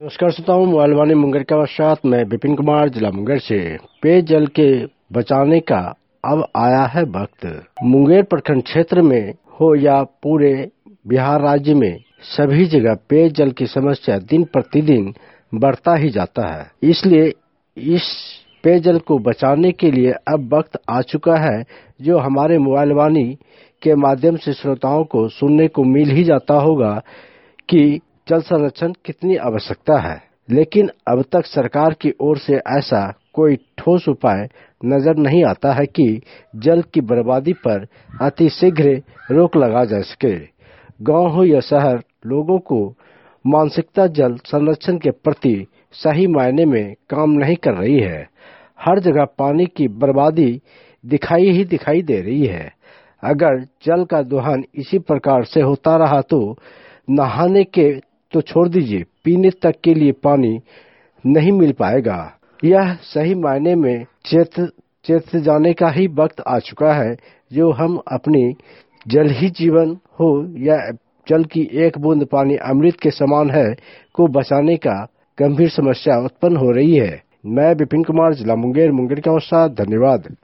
नमस्कार श्रोताओं, मोबाइल वाणी मुंगेर के साथ मैं विपिन कुमार, जिला मुंगेर से। पेयजल के बचाने का अब आया है वक्त। मुंगेर प्रखंड क्षेत्र में हो या पूरे बिहार राज्य में, सभी जगह पेयजल की समस्या दिन प्रतिदिन बढ़ता ही जाता है। इसलिए इस पेयजल को बचाने के लिए अब वक्त आ चुका है, जो हमारे मोबाइल वाणी के माध्यम से श्रोताओं को सुनने को मिल ही जाता होगा कि जल संरक्षण कितनी आवश्यकता है। लेकिन अब तक सरकार की ओर से ऐसा कोई ठोस उपाय नजर नहीं आता है कि जल की बर्बादी पर अतिशीघ्र रोक लगा जा सके। गांव हो या शहर, लोगों को मानसिकता जल संरक्षण के प्रति सही मायने में काम नहीं कर रही है। हर जगह पानी की बर्बादी दिखाई दे रही है। अगर जल का दोहन इसी प्रकार से होता रहा तो नहाने के तो छोड़ दीजिए, पीने तक के लिए पानी नहीं मिल पाएगा। यह सही मायने में चेत जाने का ही वक्त आ चुका है, जो हम अपनी जल ही जीवन हो या जल की एक बूंद पानी अमृत के समान है को बचाने का गंभीर समस्या उत्पन्न हो रही है। मैं विपिन कुमार, जिला मुंगेर के साथ। धन्यवाद।